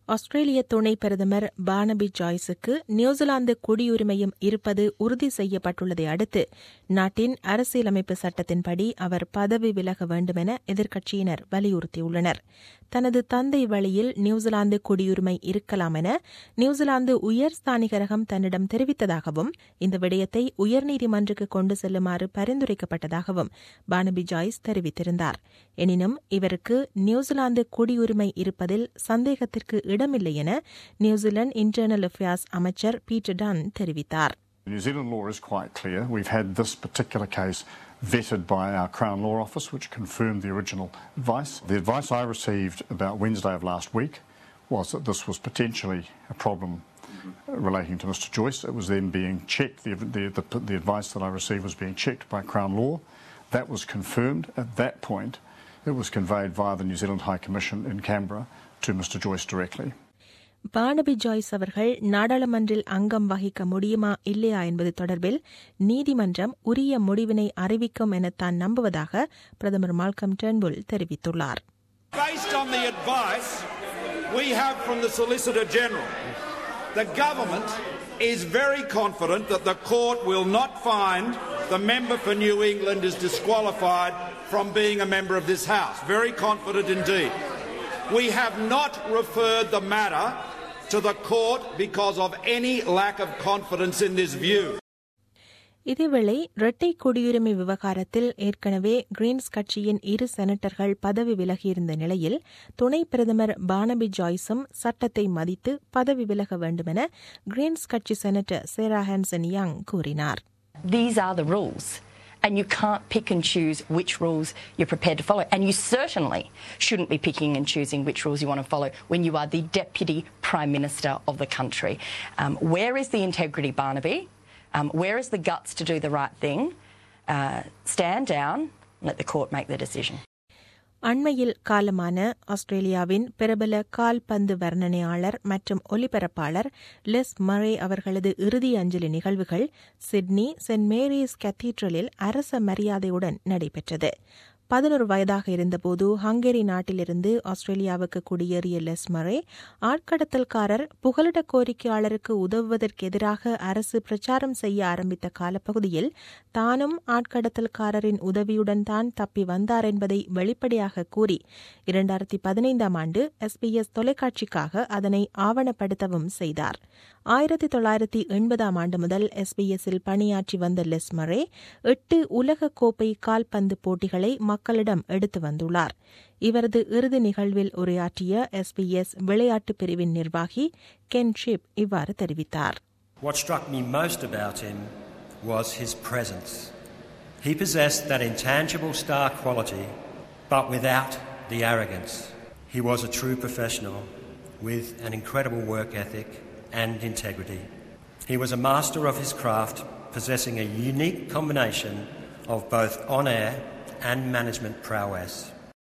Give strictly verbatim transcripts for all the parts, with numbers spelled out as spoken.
ஆஸ்திரேலிய துணை பிரதமர் பார்னபி ஜாய்ஸுக்கு நியூசிலாந்து குடியுரிமையும் இருப்பது உறுதி செய்யப்பட்டுள்ளதை அடுத்து நாட்டின் அரசியலமைப்பு சட்டத்தின்படி அவர் பதவி விலக வேண்டுமென எதிர்க்கட்சியினர் வலியுறுத்தியுள்ளனர். தனது தந்தை வழியில் நியூசிலாந்து குடியுரிமை இருக்கலாம் என நியூசிலாந்து உயர் ஸ்தானிகரகம் தன்னிடம் தெரிவித்ததாகவும் இந்த விடயத்தை உயர்நீதிமன்றுக்கு கொண்டு செல்லுமாறு பரிந்துரைக்கப்பட்டதாகவும் பார்னபி ஜாய்ஸ் தெரிவித்திருந்தார். எனினும் இவருக்கு நியூசிலாந்து குடியுரிமை இருப்பதில் சந்தேகத்திற்கு இடமில்லை என நியூசிலாந்து இன்டர்னல் அஃபேர்ஸ் அமைச்சர் பீட்டர் டன் தெரிவித்தார். New Zealand law is quite clear. We've had this particular case vetted by our Crown Law Office, which confirmed the original advice. The advice I received about Wednesday of last week was that this was potentially a problem relating to Mister Joyce. It was then being checked. The, the, the, the advice that I received was being checked by Crown Law. That was confirmed. At that point, it was conveyed via the New Zealand High Commission in Canberra to Mister Joyce directly. Barnaby Joyce அவர்கள் நாடாளுமன்றில் அங்கம் வகிக்க முடியுமா இல்லையா என்பது தொடர்பில் நீதிமன்றம் உரிய முடிவினை அறிவிக்கும் என தான் நம்புவதாக பிரதமர் மால்கம் டர்ன்புல் தெரிவித்துள்ளார். Based on the advice we have from the Solicitor General, the government is very confident that the court will not find the member for New England is disqualified from being a member of this House. Very confident indeed. We have not referred the matter to the court because of any lack of confidence in this view. இதேவேளை இரட்டை குடியுரிமை விவகாரத்தில் ஏற்கனவே Green's கட்சியின் இரு செனட்டர்கள் பதவி விலகியிருந்த நிலையில் துணை பிரதமர் பார்னபி ஜாய்ஸும் சட்டத்தை மதித்து பதவி விலக வேண்டுமென கிரீன்ஸ் கட்சி செனட்டர் சேரா ஹான்சன் யங் கூறினார். These are the rules. And you can't pick and choose which rules you're prepared to follow. And you certainly shouldn't be picking and choosing which rules you want to follow when you are the Deputy Prime Minister of the country. Um, where is the integrity, Barnaby? Um, where is the guts to do the right thing? Uh, stand down and let the court make the decision. அண்மையில் காலமான ஆஸ்திரேலியாவின் பிரபல கால்பந்து வர்ணனையாளர் மற்றும் ஒலிபரப்பாளர் less மரே அவர்களது இறுதி அஞ்சலி நிகழ்வுகள் Sydney send Mary's கத்தீட்ரலில் அரச மரியாதையுடன் நடைபெற்றது. பதினொரு வயதாக இருந்தபோது ஹங்கேரி நாட்டிலிருந்து ஆஸ்திரேலியாவுக்கு குடியேறிய லெஸ் மரே ஆட்கடத்தல்காரர் புகலிட கோரிக்கையாளருக்கு உதவுவதற்கு எதிராக அரசு பிரச்சாரம் செய்ய ஆரம்பித்த காலப்பகுதியில் தானும் ஆட்கடத்தல்காரரின் உதவியுடன் தான் தப்பி வந்தார் என்பதை வெளிப்படையாக கூறி இரண்டாயிரத்தி பதினைந்தாம் ஆண்டு எஸ்பிஎஸ் தொலைக்காட்சிக்காக அதனை ஆவணப்படுத்தவும் செய்தார். ஆயிரத்தி தொள்ளாயிரத்தி எண்பதாம் ஆண்டு முதல் எஸ்பிஎஸ்ஸில் பணியாற்றி வந்த லெஸ் மரே எட்டு உலக கோப்பை கால்பந்து போட்டிகளை மக்களிடம் எடுத்து வந்துள்ளார். இவரது இறுதி நிகழ்வில் உரையாற்றிய எஸ்பிஎஸ் விளையாட்டு பிரிவின் நிர்வாகி கென் ஷிப் இவ்வாறு தெரிவித்தார். What struck me most about him was his presence. He possessed that intangible star quality, but without the arrogance. He was a true professional with an incredible work ethic and integrity. He was a master of his craft, possessing a unique combination of both on-air and management prowess.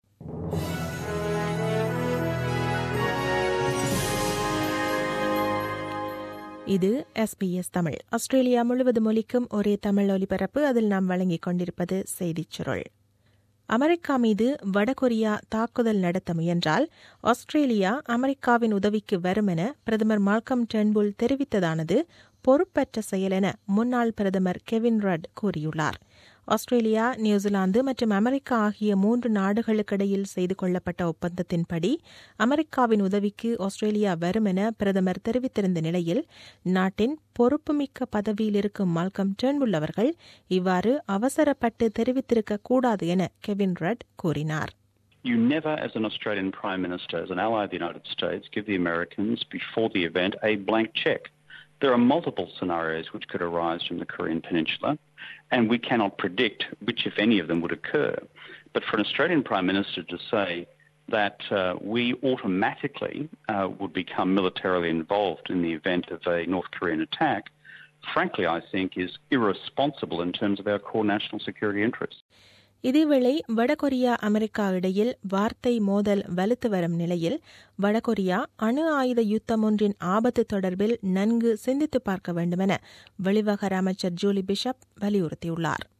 இது SBS Tamil. Australia முழுவதும் ஒலிக்கும் ஒரே தமிழ் ஒலிபரப்பு. அதில் நாம் வழங்கிக் கொண்டிருப்பது செய்திச் சுருள். அமெரிக்கா மீது வடகொரியா தாக்குதல் நடத்த முயன்றால் ஆஸ்திரேலியா அமெரிக்காவின் உதவிக்கு வரும் என பிரதமர் மால்கம் டர்ன்புல் தெரிவித்ததானது பொறுப்பற்ற செயல் என முன்னாள் பிரதமர் கெவின் ரட் கூறியுள்ளார். ஆஸ்திரேலியா, நியூசிலாந்து மற்றும் அமெரிக்கா ஆகிய மூன்று நாடுகளுக்கிடையில் செய்து கொள்ளப்பட்ட ஒப்பந்தத்தின்படி அமெரிக்காவின் உதவிக்கு ஆஸ்திரேலியா வரும் என பிரதமர் தெரிவித்திருந்த நிலையில் நாட்டின் பொறுப்புமிக்க பதவியில் இருக்கும் மால்கம் டர்ன்புல் அவர்கள் இவ்வாறு அவசரப்பட்டு தெரிவித்திருக்க கூடாது என கெவின் ரட் கூறினார். You never, as an Australian Prime Minister, as an ally of the United States, give the Americans, before the event, a blank check. There are multiple scenarios which could arise from the Korean Peninsula, and we cannot predict which, if any, of them would occur. But for an Australian Prime Minister to say that uh, we automatically uh, would become militarily involved in the event of a North Korean attack, frankly, I think is irresponsible in terms of our core national security interests. இதேவேளை வடகொரியா America இடையில் வார்த்தை மோதல் வலுத்து வரும் நிலையில் வடகொரியா அணு ஆயுத யுத்தம் ஒன்றின் ஆபத்து தொடர்பில் நன்கு சிந்தித்து பார்க்க வேண்டுமென வெளிவகார அமைச்சர் ஜூலி பிஷப் வலியுறுத்தியுள்ளார்.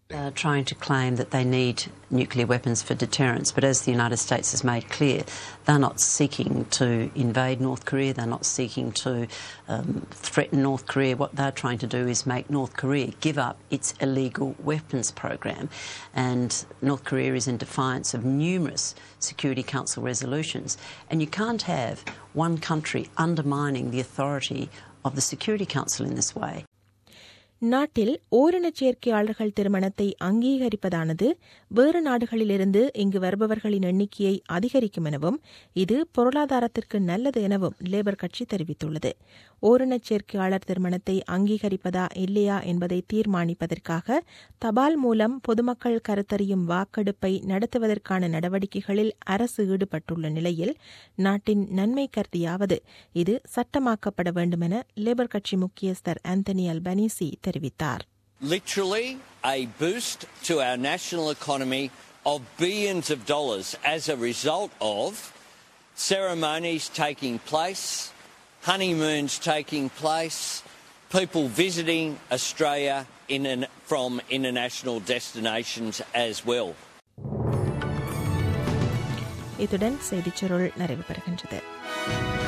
Uh, trying to claim that they need nuclear weapons for deterrence, but as the United States has made clear, they're not seeking to invade North Korea, they're not seeking to um, threaten North Korea. What they're trying to do is make North Korea give up its illegal weapons program, and North Korea is in defiance of numerous Security Council resolutions, and you can't have one country undermining the authority of the Security Council in this way. நாட்டில் ஓரினச் சேர்க்கையாளர்கள் திருமணத்தை அங்கீகரிப்பதானது வேறு நாடுகளிலிருந்து இங்கு வருபவர்களின் எண்ணிக்கையை அதிகரிக்கும் எனவும் இது பொருளாதாரத்திற்கு நல்லது எனவும் லேபர் கட்சி தெரிவித்துள்ளது. ஓரினச் சேர்க்கையாளர் திருமணத்தை அங்கீகரிப்பதா இல்லையா என்பதை தீர்மானிப்பதற்காக தபால் மூலம் பொதுமக்கள் கருத்தறியும் வாக்கெடுப்பை நடத்துவதற்கான நடவடிக்கைகளில் அரசு ஈடுபட்டுள்ள நிலையில் நாட்டின் நன்மை கருதியாவது இது சட்டமாக்கப்பட வேண்டும் என லேபர் கட்சி முக்கியஸ்தர் ஆந்தனி அல்பனீசி தெரிவித்தார். Literally a boost to our national economy of billions of dollars as a result of ceremonies taking place, honeymoons taking place, people visiting Australia in an, from international destinations as well. இத்துடன் செய்திச் சுருள் நிறைவு பெறுகின்றது.